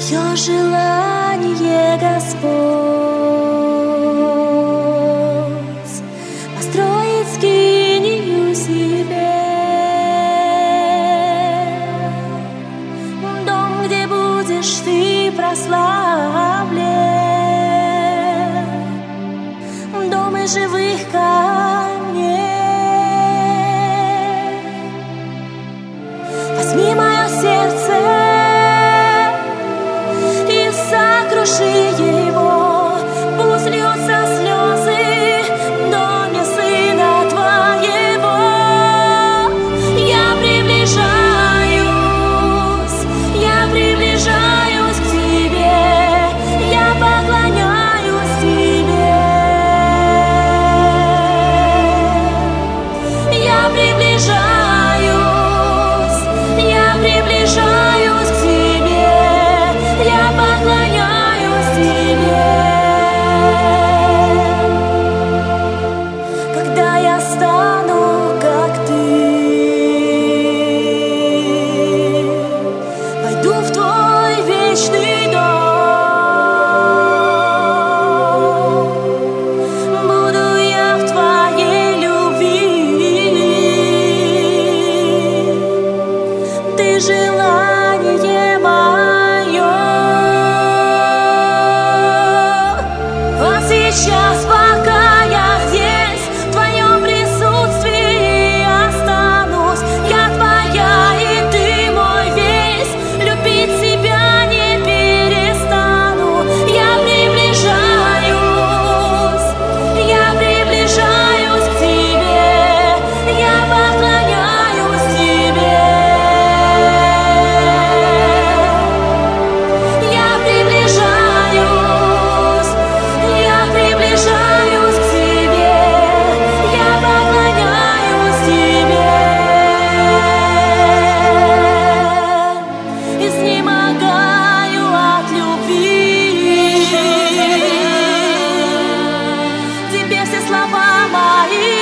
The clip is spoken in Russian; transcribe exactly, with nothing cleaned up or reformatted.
Мое желание, Господь, построить скинию себе, дом, где будешь ты прославлен, дом из живых камней. Возьми мое сердце и сокруши его, пусть льются слезы в доме Сына Твоего. Я приближаюсь, я приближаюсь к Тебе, я поклоняюсь Тебе. Я приближаюсь, я приближаюсь к Тебе, я поклоняюсь Тебе. Когда я стану, как Ты, войду в Твой вечный дом, буду я в Твоей любви. Ты желание мое, а сейчас, пока я здесь, в Твоем присутствии останусь. Я Твоя, и Ты мой весь, любить Тебя не перестану. Я приближаюсь, я приближаюсь к Тебе, я поклоняюсь Тебе. Я приближаюсь, я приближаюсь к Тебе, я поклоняюсь Тебе. Изнемогаю от любви, Тебе все слова мои